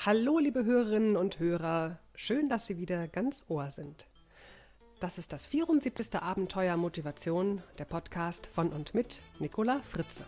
Hallo, liebe Hörerinnen und Hörer. Schön, dass Sie wieder ganz Ohr sind. Das ist das 74. Abenteuer Motivation, der Podcast von und mit Nicola Fritze.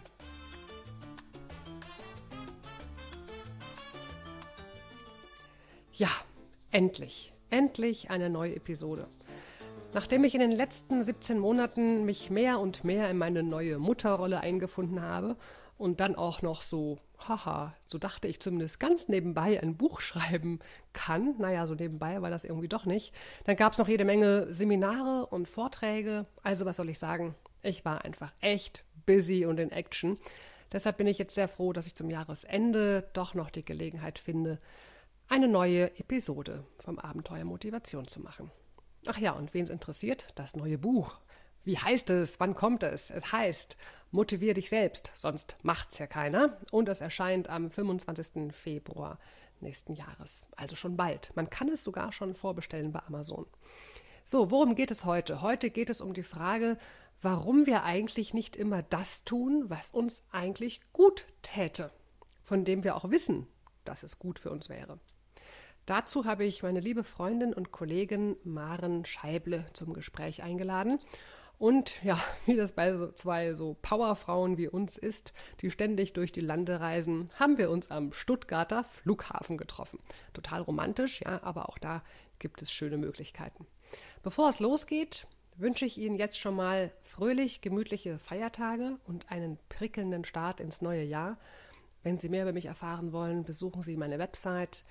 Ja, endlich eine neue Episode. Nachdem ich in den letzten 17 Monaten mich mehr und mehr in meine neue Mutterrolle eingefunden habe und dann auch noch so dachte ich zumindest, ganz nebenbei ein Buch schreiben kann. Naja, so nebenbei war das irgendwie doch nicht. Dann gab es noch jede Menge Seminare und Vorträge. Also was soll ich sagen? Ich war einfach echt busy und in Action. Deshalb bin ich jetzt sehr froh, dass ich zum Jahresende doch noch die Gelegenheit finde, eine neue Episode vom Abenteuer Motivation zu machen. Ach ja, und wen es interessiert, das neue Buch. Wie heißt es? Wann kommt es? Es heißt Motivier dich selbst, sonst macht's ja keiner. Und es erscheint am 25. Februar nächsten Jahres, also schon bald. Man kann es sogar schon vorbestellen bei Amazon. So, worum geht es heute? Heute geht es um die Frage, warum wir eigentlich nicht immer das tun, was uns eigentlich gut täte, von dem wir auch wissen, dass es gut für uns wäre. Dazu habe ich meine liebe Freundin und Kollegin Maren Scheible zum Gespräch eingeladen. Und ja, wie das bei so zwei so Powerfrauen wie uns ist, die ständig durch die Lande reisen, haben wir uns am Stuttgarter Flughafen getroffen. Total romantisch, ja, aber auch da gibt es schöne Möglichkeiten. Bevor es losgeht, wünsche ich Ihnen jetzt schon mal fröhlich gemütliche Feiertage und einen prickelnden Start ins neue Jahr. Wenn Sie mehr über mich erfahren wollen, besuchen Sie meine Website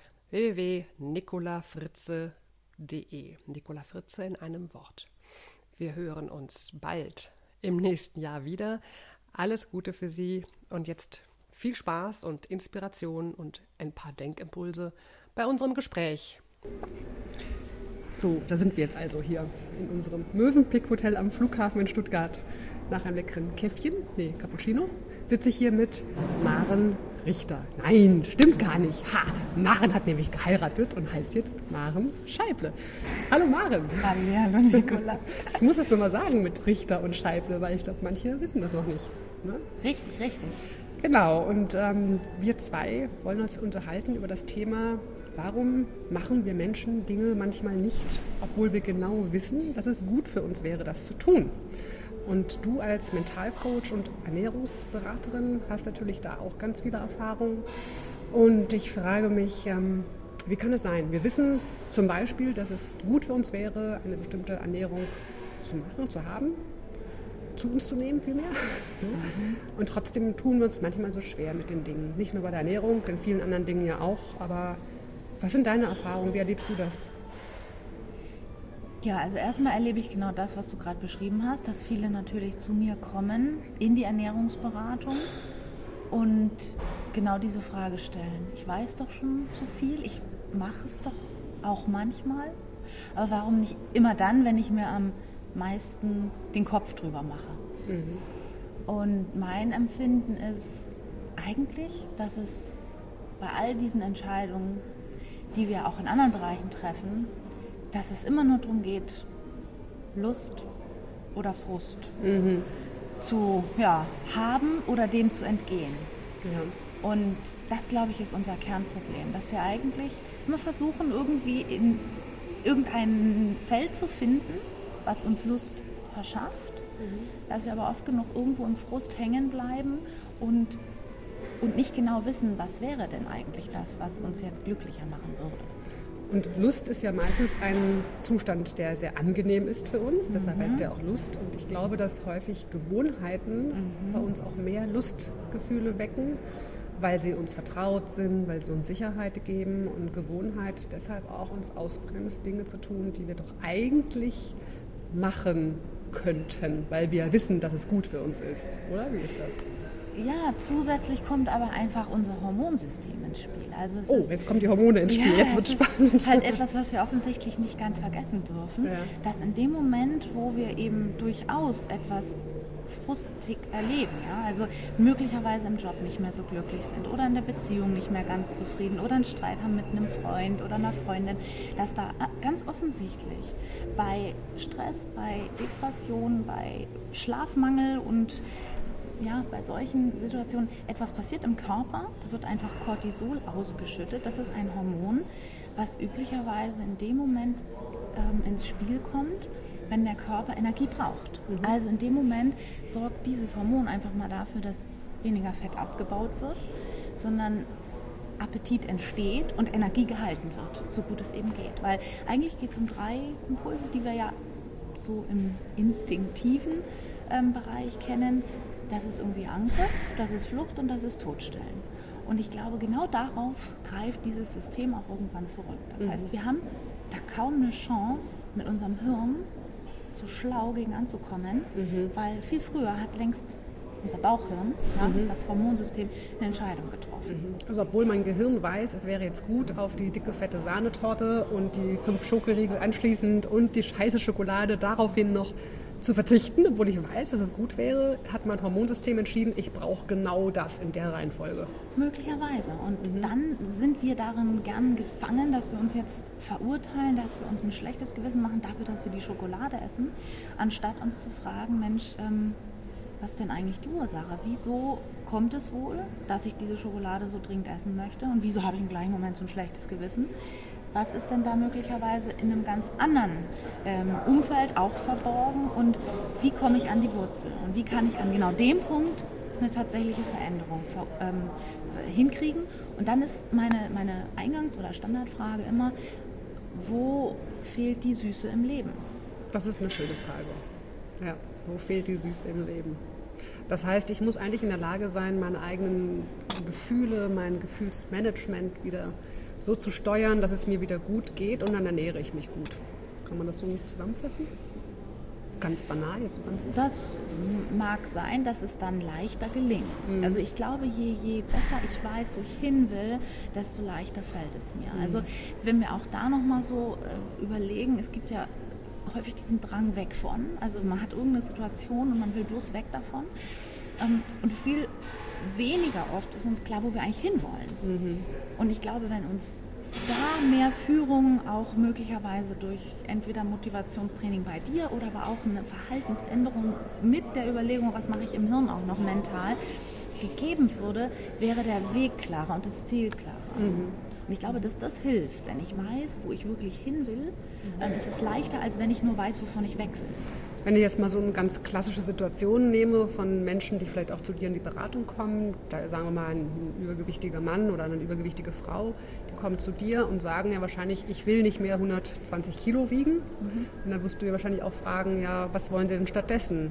www.nicolafritze.de. Nicola Fritze in einem Wort. Wir hören uns bald im nächsten Jahr wieder. Alles Gute für Sie und jetzt viel Spaß und Inspiration und ein paar Denkimpulse bei unserem Gespräch. So, da sind wir jetzt also hier in unserem Mövenpick-Hotel am Flughafen in Stuttgart. Nach einem leckeren Cappuccino, sitze ich hier mit Maren Richter. Nein, stimmt gar nicht. Maren hat nämlich geheiratet und heißt jetzt Maren Scheible. Hallo Maren. Hallo Nicola. Ich muss das nur mal sagen mit Richter und Scheible, weil ich glaube, manche wissen das noch nicht. Ne? Richtig. Genau, und wir zwei wollen uns unterhalten über das Thema, warum machen wir Menschen Dinge manchmal nicht, obwohl wir genau wissen, dass es gut für uns wäre, das zu tun. Und du als Mentalcoach und Ernährungsberaterin hast natürlich da auch ganz viele Erfahrungen. Und ich frage mich, wie kann es sein? Wir wissen zum Beispiel, dass es gut für uns wäre, eine bestimmte Ernährung zu machen, zu haben, zu uns zu nehmen vielmehr. Und trotzdem tun wir uns manchmal so schwer mit den Dingen. Nicht nur bei der Ernährung, in vielen anderen Dingen ja auch. Aber was sind deine Erfahrungen? Wie erlebst du das? Ja, also erstmal erlebe ich genau das, was du gerade beschrieben hast, dass viele natürlich zu mir kommen in die Ernährungsberatung und genau diese Frage stellen. Ich weiß doch schon so viel, ich mache es doch auch manchmal, aber warum nicht immer dann, wenn ich mir am meisten den Kopf drüber mache? Mhm. Und mein Empfinden ist eigentlich, dass es bei all diesen Entscheidungen, die wir auch in anderen Bereichen treffen, dass es immer nur darum geht, Lust oder Frust zu haben oder dem zu entgehen. Ja. Und das, glaube ich, ist unser Kernproblem, dass wir eigentlich immer versuchen, irgendwie in irgendein Feld zu finden, was uns Lust verschafft, dass wir aber oft genug irgendwo im Frust hängen bleiben und nicht genau wissen, was wäre denn eigentlich das, was uns jetzt glücklicher machen würde. Und Lust ist ja meistens ein Zustand, der sehr angenehm ist für uns, deshalb heißt der auch Lust. Und ich glaube, dass häufig Gewohnheiten bei uns auch mehr Lustgefühle wecken, weil sie uns vertraut sind, weil sie uns Sicherheit geben und Gewohnheit deshalb auch uns ausbremst, Dinge zu tun, die wir doch eigentlich machen könnten, weil wir wissen, dass es gut für uns ist. Oder wie ist das? Ja, zusätzlich kommt aber einfach unser Hormonsystem ins Spiel. Also jetzt kommen die Hormone ins Spiel, jetzt wird es spannend. Ist halt etwas, was wir offensichtlich nicht ganz vergessen dürfen, dass in dem Moment, wo wir eben durchaus etwas frustig erleben, ja, also möglicherweise im Job nicht mehr so glücklich sind oder in der Beziehung nicht mehr ganz zufrieden oder einen Streit haben mit einem Freund oder einer Freundin, dass da ganz offensichtlich bei Stress, bei Depression, bei Schlafmangel und bei solchen Situationen, etwas passiert im Körper, da wird einfach Cortisol ausgeschüttet. Das ist ein Hormon, was üblicherweise in dem Moment ins Spiel kommt, wenn der Körper Energie braucht. Also in dem Moment sorgt dieses Hormon einfach mal dafür, dass weniger Fett abgebaut wird, sondern Appetit entsteht und Energie gehalten wird, so gut es eben geht. Weil eigentlich geht es um 3 Impulse, die wir ja so im instinktiven Bereich kennen. Das ist irgendwie Angriff, das ist Flucht und das ist Todstellen. Und ich glaube, genau darauf greift dieses System auch irgendwann zurück. Das heißt, wir haben da kaum eine Chance, mit unserem Hirn so schlau gegen anzukommen, weil viel früher hat längst unser Bauchhirn, das Hormonsystem, eine Entscheidung getroffen. Also obwohl mein Gehirn weiß, es wäre jetzt gut, auf die dicke, fette Sahnetorte und die 5 Schokoriegel anschließend und die heiße Schokolade daraufhin noch zu verzichten, obwohl ich weiß, dass es gut wäre, hat mein Hormonsystem entschieden, ich brauche genau das in der Reihenfolge. Möglicherweise. Und dann sind wir darin gern gefangen, dass wir uns jetzt verurteilen, dass wir uns ein schlechtes Gewissen machen dafür, dass wir die Schokolade essen, anstatt uns zu fragen, Mensch, was ist denn eigentlich die Ursache? Wieso kommt es wohl, dass ich diese Schokolade so dringend essen möchte? Und wieso habe ich im gleichen Moment so ein schlechtes Gewissen? Was ist denn da möglicherweise in einem ganz anderen Umfeld auch verborgen? Und wie komme ich an die Wurzel? Und wie kann ich an genau dem Punkt eine tatsächliche Veränderung hinkriegen? Und dann ist meine Eingangs- oder Standardfrage immer, wo fehlt die Süße im Leben? Das ist eine schöne Frage. Ja, wo fehlt die Süße im Leben? Das heißt, ich muss eigentlich in der Lage sein, meine eigenen Gefühle, mein Gefühlsmanagement wieder so zu steuern, dass es mir wieder gut geht und dann ernähre ich mich gut. Kann man das so zusammenfassen? Ganz banal jetzt. Das mag sein, dass es dann leichter gelingt. Also ich glaube, je besser ich weiß, wo ich hin will, desto leichter fällt es mir. Also wenn wir auch da nochmal so überlegen, es gibt ja häufig diesen Drang weg von. Also man hat irgendeine Situation und man will bloß weg davon. Und viel weniger oft ist uns klar, wo wir eigentlich hinwollen. Und ich glaube, wenn uns da mehr Führung auch möglicherweise durch entweder Motivationstraining bei dir oder aber auch eine Verhaltensänderung mit der Überlegung, was mache ich im Hirn auch noch mental, gegeben würde, wäre der Weg klarer und das Ziel klarer. Und ich glaube, dass das hilft. Wenn ich weiß, wo ich wirklich hin will, ist es leichter, als wenn ich nur weiß, wovon ich weg will. Wenn ich jetzt mal so eine ganz klassische Situation nehme von Menschen, die vielleicht auch zu dir in die Beratung kommen, da sagen wir mal ein übergewichtiger Mann oder eine übergewichtige Frau, die kommen zu dir und sagen ja wahrscheinlich, ich will nicht mehr 120 Kilo wiegen. Und dann wirst du ja wahrscheinlich auch fragen, ja, was wollen sie denn stattdessen?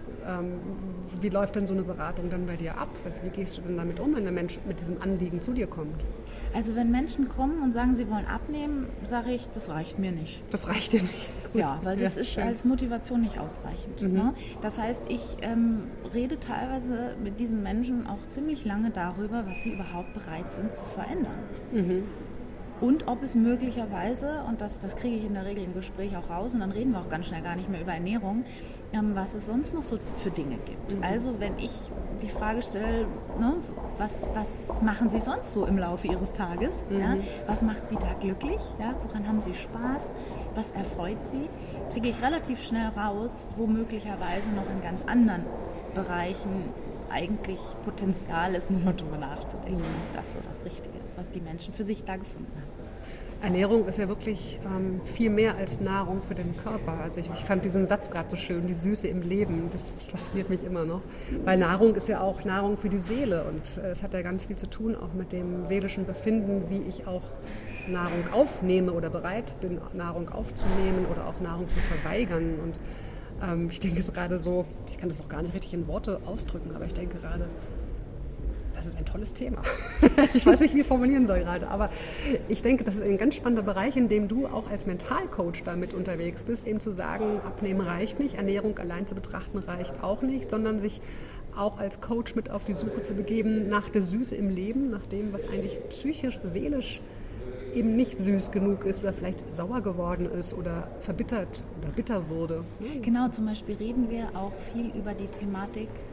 Wie läuft denn so eine Beratung dann bei dir ab? Wie gehst du denn damit um, wenn der Mensch mit diesem Anliegen zu dir kommt? Also wenn Menschen kommen und sagen, sie wollen abnehmen, sage ich, das reicht mir nicht. Das reicht dir nicht? Gut. Ja, weil das ist als Motivation nicht ausreichend. Ne? Das heißt, ich rede teilweise mit diesen Menschen auch ziemlich lange darüber, was sie überhaupt bereit sind zu verändern. Und ob es möglicherweise, und das kriege ich in der Regel im Gespräch auch raus, und dann reden wir auch ganz schnell gar nicht mehr über Ernährung, was es sonst noch so für Dinge gibt. Also wenn ich die Frage stelle, ne, was machen Sie sonst so im Laufe Ihres Tages? Ja? Was macht Sie da glücklich? Ja? Woran haben Sie Spaß? Was erfreut Sie? Kriege ich relativ schnell raus, wo möglicherweise noch in ganz anderen Bereichen eigentlich Potenzial ist, nur darüber nachzudenken, dass so das Richtige ist, was die Menschen für sich da gefunden haben. Ernährung ist ja wirklich viel mehr als Nahrung für den Körper. Also ich fand diesen Satz gerade so schön, die Süße im Leben, das fasziniert mich immer noch. Weil Nahrung ist ja auch Nahrung für die Seele und es hat ja ganz viel zu tun, auch mit dem seelischen Befinden, wie ich auch Nahrung aufnehme oder bereit bin, Nahrung aufzunehmen oder auch Nahrung zu verweigern. Und ich denke es gerade so, ich kann das noch gar nicht richtig in Worte ausdrücken, aber ich denke gerade, das ist ein tolles Thema. Ich weiß nicht, wie ich es formulieren soll gerade, aber ich denke, das ist ein ganz spannender Bereich, in dem du auch als Mentalcoach damit unterwegs bist, eben zu sagen, Abnehmen reicht nicht, Ernährung allein zu betrachten reicht auch nicht, sondern sich auch als Coach mit auf die Suche zu begeben nach der Süße im Leben, nach dem, was eigentlich psychisch, seelisch eben nicht süß genug ist oder vielleicht sauer geworden ist oder verbittert oder bitter wurde. Genau, zum Beispiel reden wir auch viel über die Thematik,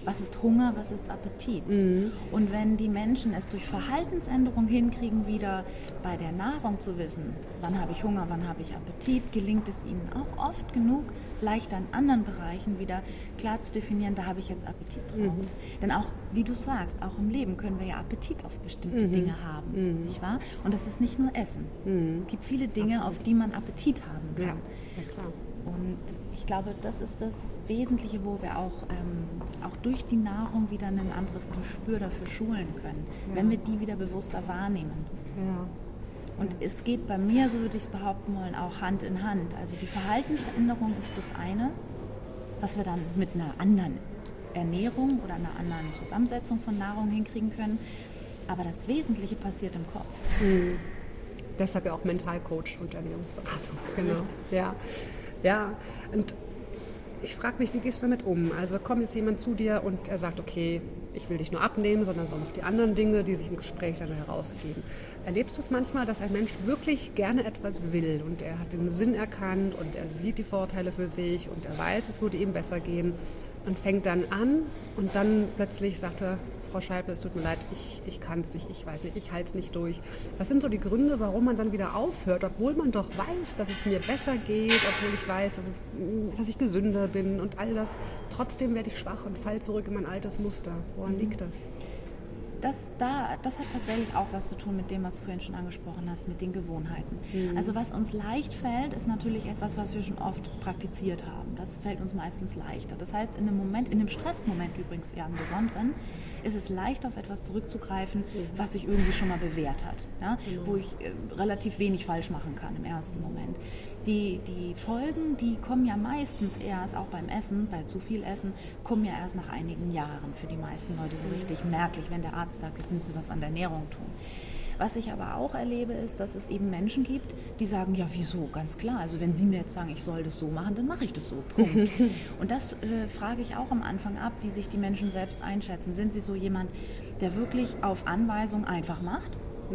was ist Hunger, was ist Appetit. Und wenn die Menschen es durch Verhaltensänderung hinkriegen, wieder bei der Nahrung zu wissen, wann habe ich Hunger, wann habe ich Appetit, gelingt es ihnen auch oft genug, leichter in anderen Bereichen wieder klar zu definieren, da habe ich jetzt Appetit drauf. Denn auch, wie du sagst, auch im Leben können wir ja Appetit auf bestimmte Dinge haben, nicht wahr? Und das ist nicht nur Essen. Es gibt viele Dinge, auf die man Appetit haben kann. Ja, klar. Und ich glaube, das ist das Wesentliche, wo wir auch durch die Nahrung wieder ein anderes Gespür dafür schulen können, wenn wir die wieder bewusster wahrnehmen. Ja. Und es geht bei mir, so würde ich es behaupten wollen, auch Hand in Hand. Also die Verhaltensänderung ist das eine, was wir dann mit einer anderen Ernährung oder einer anderen Zusammensetzung von Nahrung hinkriegen können. Aber das Wesentliche passiert im Kopf. Deshalb ja auch Mentalcoach und Ernährungsberatung. Genau. Ja. Ja, und ich frage mich, wie gehst du damit um? Also kommt jetzt jemand zu dir und er sagt, okay, ich will dich nur abnehmen, sondern es auch noch die anderen Dinge, die sich im Gespräch dann herausgeben. Erlebst du es manchmal, dass ein Mensch wirklich gerne etwas will und er hat den Sinn erkannt und er sieht die Vorteile für sich und er weiß, es würde ihm besser gehen und fängt dann an und dann plötzlich sagt er, Frau Scheible, es tut mir leid, ich kann es nicht, ich weiß nicht, ich halte es nicht durch. Was sind so die Gründe, warum man dann wieder aufhört, obwohl man doch weiß, dass es mir besser geht, obwohl ich weiß, dass ich gesünder bin und all das. Trotzdem werde ich schwach und falle zurück in mein altes Muster. Woran liegt das? Das hat tatsächlich auch was zu tun mit dem, was du vorhin schon angesprochen hast, mit den Gewohnheiten. Also was uns leicht fällt, ist natürlich etwas, was wir schon oft praktiziert haben. Das fällt uns meistens leichter. Das heißt, in einem Stressmoment übrigens ja im Besonderen, ist es leicht, auf etwas zurückzugreifen, was sich irgendwie schon mal bewährt hat, ja? Wo ich relativ wenig falsch machen kann im ersten Moment. Die Folgen, die kommen ja meistens erst, auch beim Essen, bei zu viel Essen, kommen ja erst nach einigen Jahren für die meisten Leute so richtig merklich, wenn der Arzt sagt, jetzt müssen Sie was an der Ernährung tun. Was ich aber auch erlebe, ist, dass es eben Menschen gibt, die sagen, ja wieso, ganz klar, also wenn Sie mir jetzt sagen, ich soll das so machen, dann mache ich das so, Punkt. Und das frage ich auch am Anfang ab, wie sich die Menschen selbst einschätzen. Sind sie so jemand, der wirklich auf Anweisung einfach macht?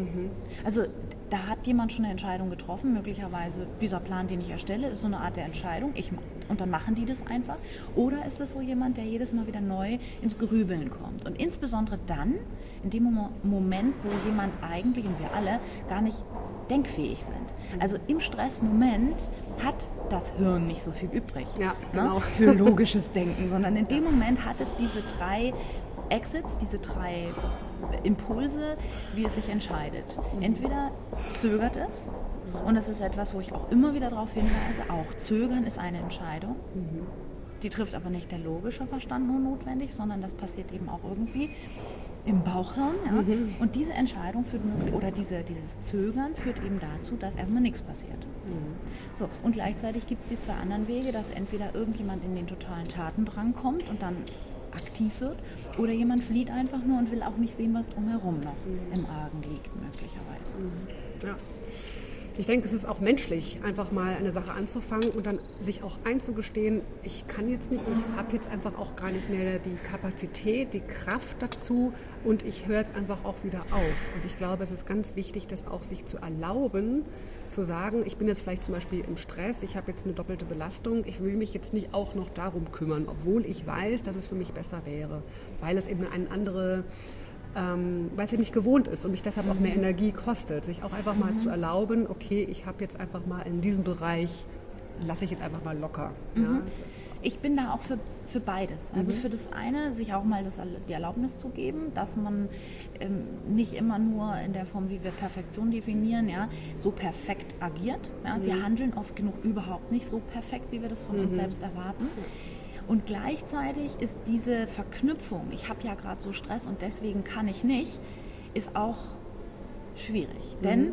Also da hat jemand schon eine Entscheidung getroffen, möglicherweise dieser Plan, den ich erstelle, ist so eine Art der Entscheidung, und dann machen die das einfach. Oder ist es so jemand, der jedes Mal wieder neu ins Grübeln kommt? Und insbesondere dann, in dem Moment, wo jemand eigentlich, und wir alle, gar nicht denkfähig sind. Also im Stressmoment hat das Hirn nicht so viel übrig, genau. Für logisches Denken, sondern in dem Moment hat es diese 3 Exits, diese 3 Impulse, wie es sich entscheidet. Entweder zögert es, und das ist etwas, wo ich auch immer wieder darauf hinweise, auch Zögern ist eine Entscheidung. Die trifft aber nicht der logische Verstand nur notwendig, sondern das passiert eben auch irgendwie im Bauchhirn. Ja? Und diese Entscheidung oder dieses Zögern führt eben dazu, dass erstmal nichts passiert. So, und gleichzeitig gibt es die 2 anderen Wege, dass entweder irgendjemand in den totalen Tatendrang kommt und dann aktiv wird, oder jemand flieht einfach nur und will auch nicht sehen, was drumherum noch im Argen liegt, möglicherweise. Ja. Ich denke, es ist auch menschlich, einfach mal eine Sache anzufangen und dann sich auch einzugestehen, ich kann jetzt nicht, ich habe jetzt einfach auch gar nicht mehr die Kapazität, die Kraft dazu und ich höre jetzt einfach auch wieder auf. Und ich glaube, es ist ganz wichtig, das auch sich zu erlauben, zu sagen, ich bin jetzt vielleicht zum Beispiel im Stress, ich habe jetzt eine doppelte Belastung, ich will mich jetzt nicht auch noch darum kümmern, obwohl ich weiß, dass es für mich besser wäre, weil es eben eine andere, weil es eben nicht gewohnt ist und mich deshalb auch mehr Energie kostet, sich auch einfach mal zu erlauben, okay, ich habe jetzt einfach mal in diesem Bereich, lasse ich jetzt einfach mal locker. Ja, ich bin da auch für beides. Also für das eine, sich auch mal die Erlaubnis zu geben, dass man nicht immer nur in der Form, wie wir Perfektion definieren, so perfekt agiert. Ja? Wir handeln oft genug überhaupt nicht so perfekt, wie wir das von uns selbst erwarten. Und gleichzeitig ist diese Verknüpfung, ich habe ja gerade so Stress und deswegen kann ich nicht, ist auch schwierig. Denn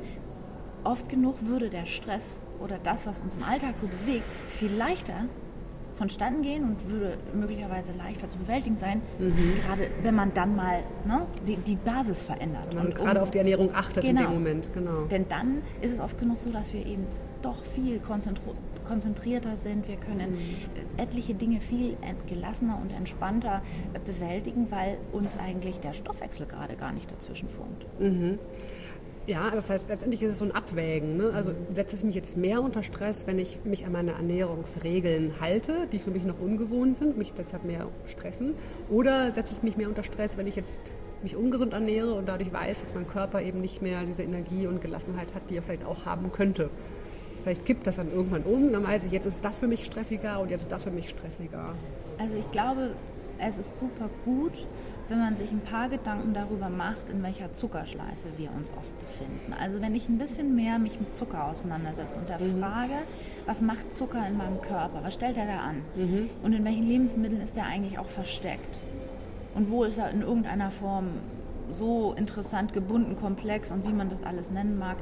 oft genug würde der Stress oder das, was uns im Alltag so bewegt, viel leichter vonstatten gehen und würde möglicherweise leichter zu bewältigen sein, gerade wenn man dann mal die Basis verändert. Wenn man gerade auf die Ernährung achtet in dem Moment. Genau. Denn dann ist es oft genug so, dass wir eben doch viel konzentrierter sind. Wir können etliche Dinge viel gelassener und entspannter bewältigen, weil uns eigentlich der Stoffwechsel gerade gar nicht dazwischen funkt. Ja, das heißt, letztendlich ist es so ein Abwägen. Ne? Also setze ich mich jetzt mehr unter Stress, wenn ich mich an meine Ernährungsregeln halte, die für mich noch ungewohnt sind, mich deshalb mehr stressen? Oder setze es mich mehr unter Stress, wenn ich jetzt mich ungesund ernähre und dadurch weiß, dass mein Körper eben nicht mehr diese Energie und Gelassenheit hat, die er vielleicht auch haben könnte? Vielleicht kippt das dann irgendwann um, dann weiß ich, jetzt ist das für mich stressiger und jetzt ist das für mich stressiger. Also ich glaube, es ist super gut, wenn man sich ein paar Gedanken darüber macht, in welcher Zuckerschleife wir uns oft befinden. Also wenn ich ein bisschen mehr mich mit Zucker auseinandersetze und der Frage, was macht Zucker in meinem Körper, was stellt er da an und in welchen Lebensmitteln ist er eigentlich auch versteckt und wo ist er in irgendeiner Form so interessant, gebunden, komplex und wie man das alles nennen mag.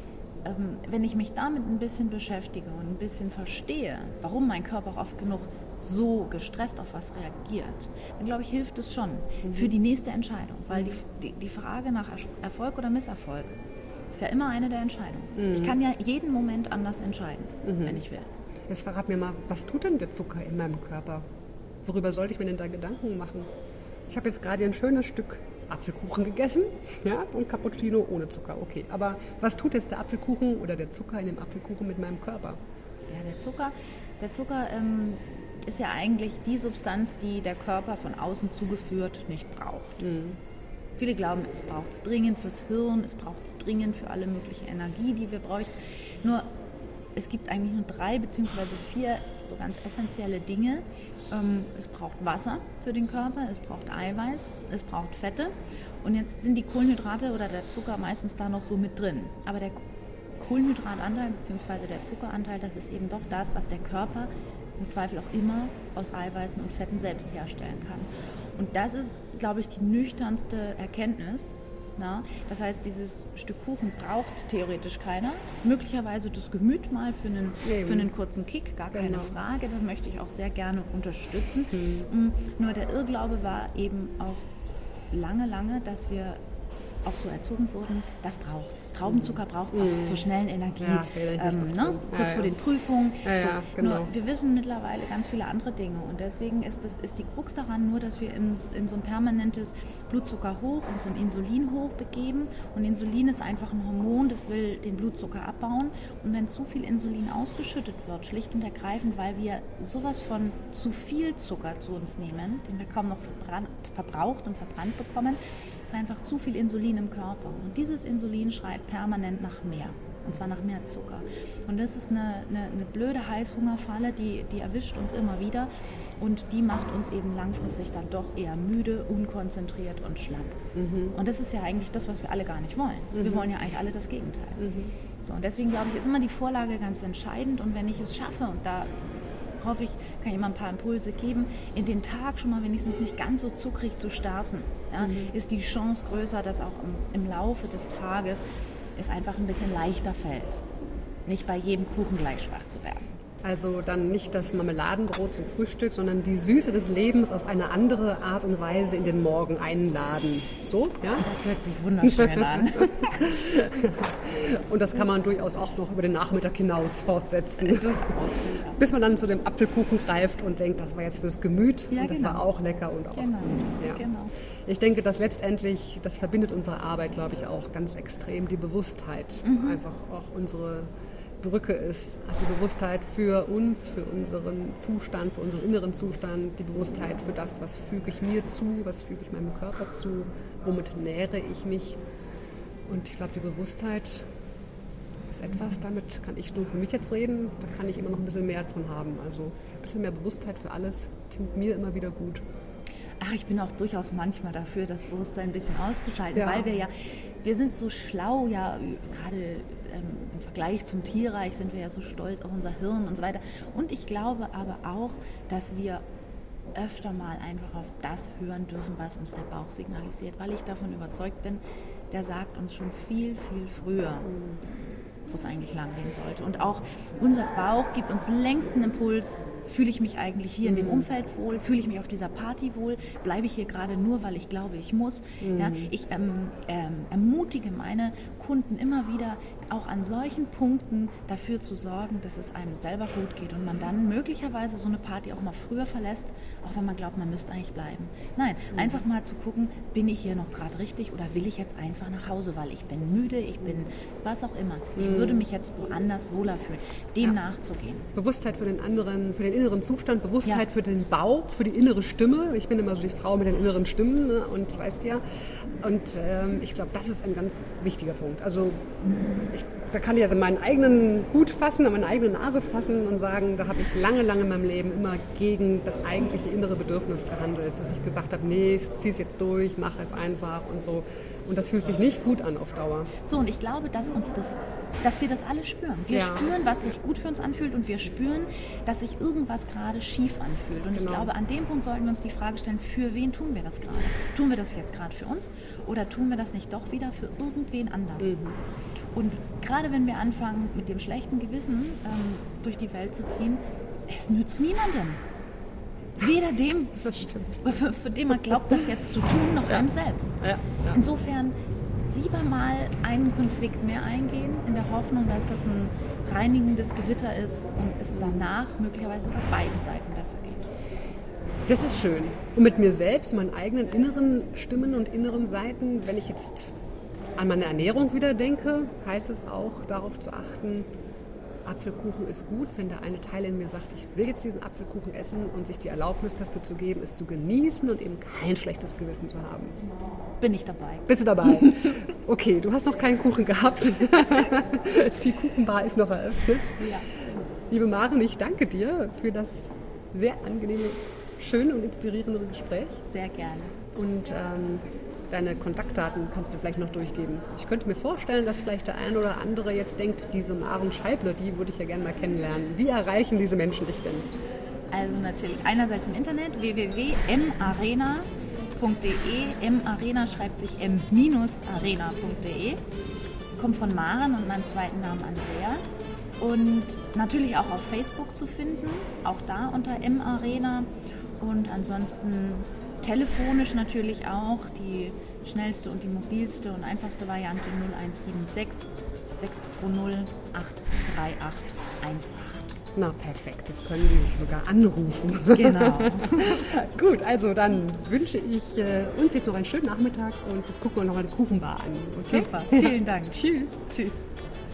Wenn ich mich damit ein bisschen beschäftige und ein bisschen verstehe, warum mein Körper auch oft genug so gestresst auf was reagiert, dann glaube ich, hilft es schon für die nächste Entscheidung. Weil die Frage nach Erfolg oder Misserfolg ist ja immer eine der Entscheidungen. Ich kann ja jeden Moment anders entscheiden, wenn ich will. Jetzt verrat mir mal, was tut denn der Zucker in meinem Körper? Worüber sollte ich mir denn da Gedanken machen? Ich habe jetzt gerade ein schönes Stück Apfelkuchen gegessen, ja, und Cappuccino ohne Zucker, okay. Aber was tut jetzt der Apfelkuchen oder der Zucker in dem Apfelkuchen mit meinem Körper? Ja, der Zucker ist ja eigentlich die Substanz, die der Körper von außen zugeführt nicht braucht. Viele glauben, es braucht es dringend fürs Hirn, es braucht es dringend für alle mögliche Energie, die wir brauchen. Nur, es gibt eigentlich nur 3 bzw. 4 so ganz essentielle Dinge. Es braucht Wasser für den Körper, es braucht Eiweiß, es braucht Fette. Und jetzt sind die Kohlenhydrate oder der Zucker meistens da noch so mit drin. Aber der Kohlenhydratanteil bzw. der Zuckeranteil, das ist eben doch das, was der Körper im Zweifel auch immer aus Eiweißen und Fetten selbst herstellen kann. Und das ist, glaube ich, die nüchternste Erkenntnis. Na? Das heißt, dieses Stück Kuchen braucht theoretisch keiner. Möglicherweise das Gemüt mal für einen kurzen Kick, gar keine Frage. Das möchte ich auch sehr gerne unterstützen. Nur der Irrglaube war eben auch lange, dass wir auch so erzogen wurden, das braucht es. Traubenzucker braucht es auch zur schnellen Energie, kurz vor den Prüfungen. Genau. Nur wir wissen mittlerweile ganz viele andere Dinge und deswegen ist die Krux daran nur, dass wir in so ein permanentes Blutzucker hoch und so ein Insulin hoch begeben und Insulin ist einfach ein Hormon, das will den Blutzucker abbauen und wenn zu viel Insulin ausgeschüttet wird, schlicht und ergreifend, weil wir sowas von zu viel Zucker zu uns nehmen, den wir kaum noch verbraucht und verbrannt bekommen, ist einfach zu viel Insulin im Körper. Und dieses Insulin schreit permanent nach mehr. Und zwar nach mehr Zucker. Und das ist eine blöde Heißhungerfalle, die erwischt uns immer wieder. Und die macht uns eben langfristig dann doch eher müde, unkonzentriert und schlapp. Und das ist ja eigentlich das, was wir alle gar nicht wollen. Wir wollen ja eigentlich alle das Gegenteil. So, und deswegen glaube ich, ist immer die Vorlage ganz entscheidend. Und wenn ich es schaffe, und da hoffe ich, kann ich immer ein paar Impulse geben, in den Tag schon mal wenigstens nicht ganz so zuckrig zu starten, ja, ist die Chance größer, dass auch im Laufe des Tages es einfach ein bisschen leichter fällt, nicht bei jedem Kuchen gleich schwach zu werden. Also dann nicht das Marmeladenbrot zum Frühstück, sondern die Süße des Lebens auf eine andere Art und Weise in den Morgen einladen. So, ja? Das hört sich wunderschön an. Und das kann man durchaus auch noch über den Nachmittag hinaus fortsetzen. Bis man dann zu dem Apfelkuchen greift und denkt, das war jetzt fürs Gemüt und das war auch lecker und auch gut. Ja. Genau. Ich denke, dass letztendlich, das verbindet unsere Arbeit, glaube ich, auch ganz extrem, die Bewusstheit. Einfach auch unsere Brücke ist, die Bewusstheit für uns, für unseren Zustand, für unseren inneren Zustand, die Bewusstheit für das, was füge ich mir zu, was füge ich meinem Körper zu, womit nähere ich mich. Und ich glaube, die Bewusstheit ist etwas, damit kann ich nur für mich jetzt reden, da kann ich immer noch ein bisschen mehr davon haben. Also ein bisschen mehr Bewusstheit für alles tut mir immer wieder gut. Ach, ich bin auch durchaus manchmal dafür, das Bewusstsein ein bisschen auszuschalten, weil wir sind so schlau, ja, gerade im Vergleich zum Tierreich sind wir ja so stolz auf unser Hirn und so weiter. Und ich glaube aber auch, dass wir öfter mal einfach auf das hören dürfen, was uns der Bauch signalisiert, weil ich davon überzeugt bin, der sagt uns schon viel, viel früher, wo es eigentlich lang gehen sollte. Und auch unser Bauch gibt uns längst einen Impuls, fühle ich mich eigentlich hier in dem Umfeld wohl, fühle ich mich auf dieser Party wohl, bleibe ich hier gerade nur, weil ich glaube, ich muss. Ja, ich ermutige meine Kunden immer wieder, auch an solchen Punkten dafür zu sorgen, dass es einem selber gut geht und man dann möglicherweise so eine Party auch mal früher verlässt, auch wenn man glaubt, man müsste eigentlich bleiben. Nein, einfach mal zu gucken, bin ich hier noch gerade richtig oder will ich jetzt einfach nach Hause, weil ich bin müde, ich bin was auch immer. Ich würde mich jetzt woanders wohler fühlen, dem nachzugehen. Bewusstheit für den anderen, für den inneren Zustand, Bewusstheit für den Bauch, für die innere Stimme. Ich bin immer so die Frau mit den inneren Stimmen, ne? Und weißt ja. Und ich glaube, das ist ein ganz wichtiger Punkt. Also da kann ich also meinen eigenen Hut fassen, an meine eigene Nase fassen und sagen, da habe ich lange in meinem Leben immer gegen das eigentliche innere Bedürfnis gehandelt, dass ich gesagt habe, nee, ich ziehe es jetzt durch, mache es einfach und so. Und das fühlt sich nicht gut an auf Dauer. So, und ich glaube, dass wir das alle spüren. Wir spüren, was sich gut für uns anfühlt und wir spüren, dass sich irgendwas gerade schief anfühlt. Und ich glaube, an dem Punkt sollten wir uns die Frage stellen, für wen tun wir das gerade? Tun wir das jetzt gerade für uns oder tun wir das nicht doch wieder für irgendwen anders? Und gerade wenn wir anfangen, mit dem schlechten Gewissen durch die Welt zu ziehen, es nützt niemandem. Weder dem, für den man glaubt, das jetzt zu tun, noch einem selbst. Ja. Insofern lieber mal einen Konflikt mehr eingehen, in der Hoffnung, dass das ein reinigendes Gewitter ist und es danach möglicherweise sogar beiden Seiten besser geht. Das ist schön. Und mit mir selbst, meinen eigenen inneren Stimmen und inneren Seiten, wenn ich jetzt an meine Ernährung wieder denke, heißt es auch, darauf zu achten, Apfelkuchen ist gut, wenn der eine Teil in mir sagt, ich will jetzt diesen Apfelkuchen essen und sich die Erlaubnis dafür zu geben, es zu genießen und eben kein schlechtes Gewissen zu haben. Bin ich dabei. Bist du dabei? Okay, du hast noch keinen Kuchen gehabt. Die Kuchenbar ist noch eröffnet. Ja. Liebe Maren, ich danke dir für das sehr angenehme, schöne und inspirierende Gespräch. Sehr gerne. Und deine Kontaktdaten kannst du vielleicht noch durchgeben. Ich könnte mir vorstellen, dass vielleicht der ein oder andere jetzt denkt, diese Maren Scheible, die würde ich ja gerne mal kennenlernen. Wie erreichen diese Menschen dich denn? Also natürlich einerseits im Internet www.marena.de. M-Arena schreibt sich m-arena.de. Kommt von Maren und meinem zweiten Namen Andrea. Und natürlich auch auf Facebook zu finden, auch da unter M-Arena. Und ansonsten telefonisch natürlich auch die schnellste und die mobilste und einfachste Variante 0176 620 83818. Na perfekt, das können die sogar anrufen. Genau. Gut, also dann wünsche ich uns jetzt noch einen schönen Nachmittag und das gucken wir noch mal die Kuchenbar an. Okay? Super, vielen Dank. Tschüss. Tschüss.